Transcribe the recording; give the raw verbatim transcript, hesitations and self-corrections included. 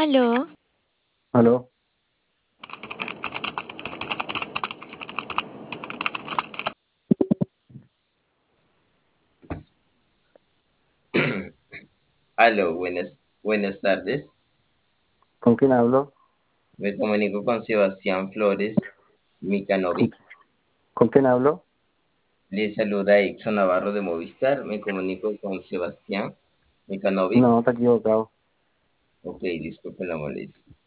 Aló, Aló, Aló, buenas, buenas tardes. ¿con quién hablo? Me comunico con Sebastián Flores ¿Con, Mikanovic. con quién hablo? Le saluda Exxon Navarro de Movistar. Me comunico con Sebastián Mikanovic. No, está equivocado. Ok, disculpe la molestia.